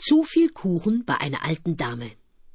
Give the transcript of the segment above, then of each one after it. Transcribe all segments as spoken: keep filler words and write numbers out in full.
Zu viel Kuchen bei einer alten Dame.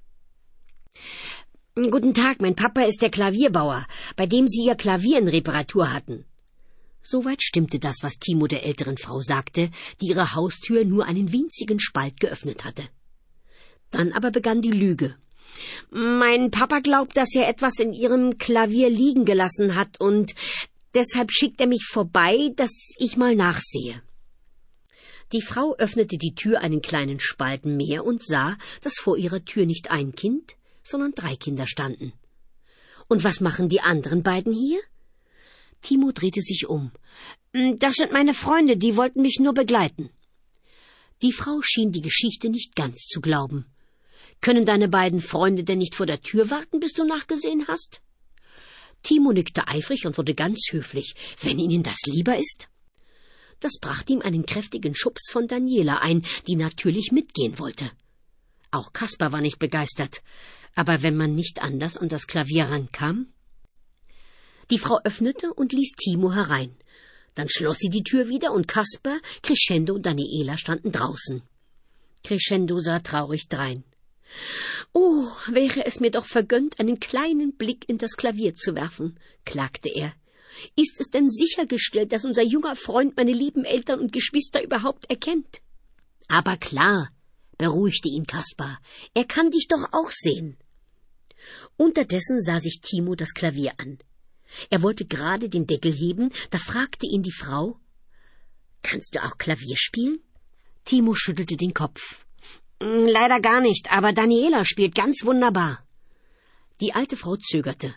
»Guten Tag, mein Papa ist der Klavierbauer, bei dem Sie Ihr Klavier in Reparatur hatten.« Soweit stimmte das, was Timo der älteren Frau sagte, die ihre Haustür nur einen winzigen Spalt geöffnet hatte. Dann aber begann die Lüge. »Mein Papa glaubt, dass er etwas in Ihrem Klavier liegen gelassen hat, und deshalb schickt er mich vorbei, dass ich mal nachsehe.« Die Frau öffnete die Tür einen kleinen Spalt mehr und sah, dass vor ihrer Tür nicht ein Kind, sondern drei Kinder standen. »Und was machen die anderen beiden hier?« Timo drehte sich um. »Das sind meine Freunde, die wollten mich nur begleiten.« Die Frau schien die Geschichte nicht ganz zu glauben. »Können deine beiden Freunde denn nicht vor der Tür warten, bis du nachgesehen hast?« Timo nickte eifrig und wurde ganz höflich. »Wenn Ihnen das lieber ist?« Das brachte ihm einen kräftigen Schubs von Daniela ein, die natürlich mitgehen wollte. Auch Kaspar war nicht begeistert, aber wenn man nicht anders an das Klavier rankam. Die Frau öffnete und ließ Timo herein. Dann schloss sie die Tür wieder und Kaspar, Crescendo und Daniela standen draußen. Crescendo sah traurig drein. »Oh, wäre es mir doch vergönnt, einen kleinen Blick in das Klavier zu werfen«, klagte er. »Ist es denn sichergestellt, dass unser junger Freund meine lieben Eltern und Geschwister überhaupt erkennt?« »Aber klar«, beruhigte ihn Kaspar, »er kann dich doch auch sehen.« Unterdessen sah sich Timo das Klavier an. Er wollte gerade den Deckel heben, da fragte ihn die Frau, »Kannst du auch Klavier spielen?« Timo schüttelte den Kopf. »Leider gar nicht, aber Daniela spielt ganz wunderbar.« Die alte Frau zögerte.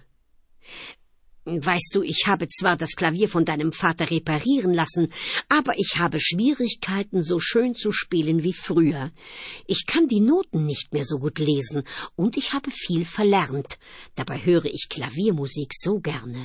»Weißt du, ich habe zwar das Klavier von deinem Vater reparieren lassen, aber ich habe Schwierigkeiten, so schön zu spielen wie früher. Ich kann die Noten nicht mehr so gut lesen, und ich habe viel verlernt. Dabei höre ich Klaviermusik so gerne.«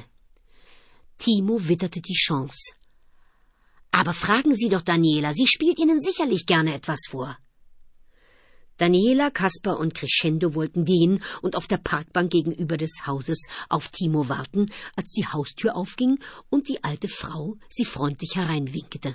Timo witterte die Chance. »Aber fragen Sie doch Daniela, sie spielt Ihnen sicherlich gerne etwas vor.« Daniela, Kaspar und Crescendo wollten gehen und auf der Parkbank gegenüber des Hauses auf Timo warten, als die Haustür aufging und die alte Frau sie freundlich hereinwinkte.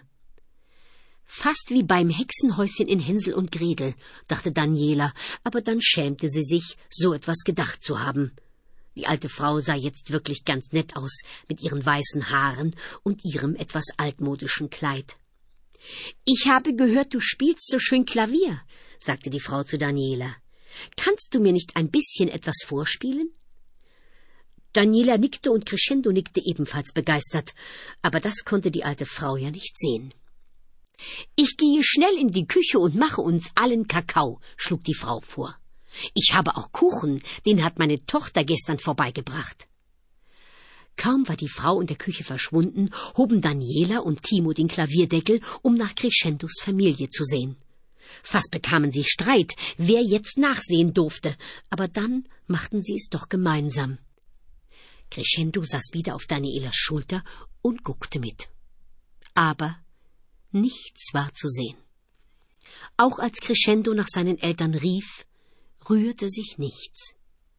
»Fast wie beim Hexenhäuschen in Hänsel und Gretel«, dachte Daniela, aber dann schämte sie sich, so etwas gedacht zu haben. Die alte Frau sah jetzt wirklich ganz nett aus, mit ihren weißen Haaren und ihrem etwas altmodischen Kleid. »Ich habe gehört, du spielst so schön Klavier«, sagte die Frau zu Daniela. »Kannst du mir nicht ein bisschen etwas vorspielen?« Daniela nickte und Crescendo nickte ebenfalls begeistert, aber das konnte die alte Frau ja nicht sehen. »Ich gehe schnell in die Küche und mache uns allen Kakao«, schlug die Frau vor. »Ich habe auch Kuchen, den hat meine Tochter gestern vorbeigebracht.« Kaum war die Frau in der Küche verschwunden, hoben Daniela und Timo den Klavierdeckel, um nach Crescendos Familie zu sehen. Fast bekamen sie Streit, wer jetzt nachsehen durfte, aber dann machten sie es doch gemeinsam. Crescendo saß wieder auf Danielas Schulter und guckte mit. Aber nichts war zu sehen. Auch als Crescendo nach seinen Eltern rief, rührte sich nichts.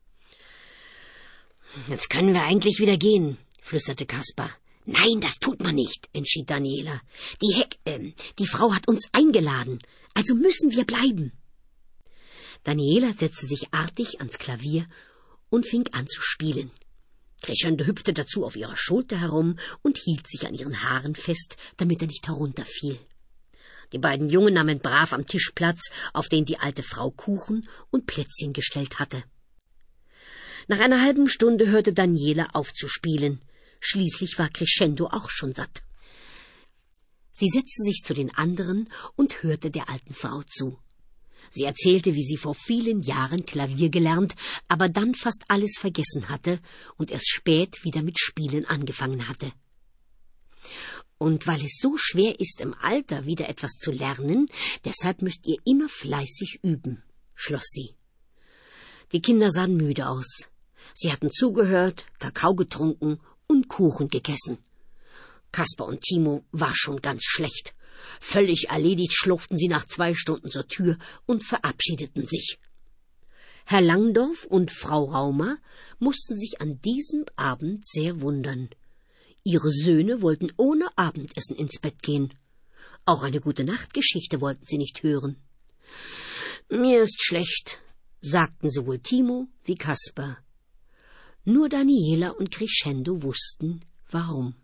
»Jetzt können wir eigentlich wieder gehen«, flüsterte Kaspar. »Nein, das tut man nicht«, entschied Daniela. »Die Heck, äh, die Frau hat uns eingeladen, also müssen wir bleiben.« Daniela setzte sich artig ans Klavier und fing an zu spielen. Crescendo hüpfte dazu auf ihrer Schulter herum und hielt sich an ihren Haaren fest, damit er nicht herunterfiel. Die beiden Jungen nahmen brav am Tisch Platz, auf den die alte Frau Kuchen und Plätzchen gestellt hatte. Nach einer halben Stunde hörte Daniela auf zu spielen. Schließlich war Crescendo auch schon satt. Sie setzte sich zu den anderen und hörte der alten Frau zu. Sie erzählte, wie sie vor vielen Jahren Klavier gelernt, aber dann fast alles vergessen hatte und erst spät wieder mit Spielen angefangen hatte. Und weil es so schwer ist, im Alter wieder etwas zu lernen, deshalb müsst ihr immer fleißig üben, schloss sie. Die Kinder sahen müde aus. Sie hatten zugehört, Kakao getrunken und Kuchen gegessen. Kaspar und Timo war schon ganz schlecht. Völlig erledigt schlurften sie nach zwei Stunden zur Tür und verabschiedeten sich. Herr Langdorf und Frau Raumer mussten sich an diesem Abend sehr wundern. Ihre Söhne wollten ohne Abendessen ins Bett gehen. Auch eine Gute-Nacht-Geschichte wollten sie nicht hören. Mir ist schlecht, sagten sowohl Timo wie Kasper. Nur Daniela und Crescendo wussten, warum.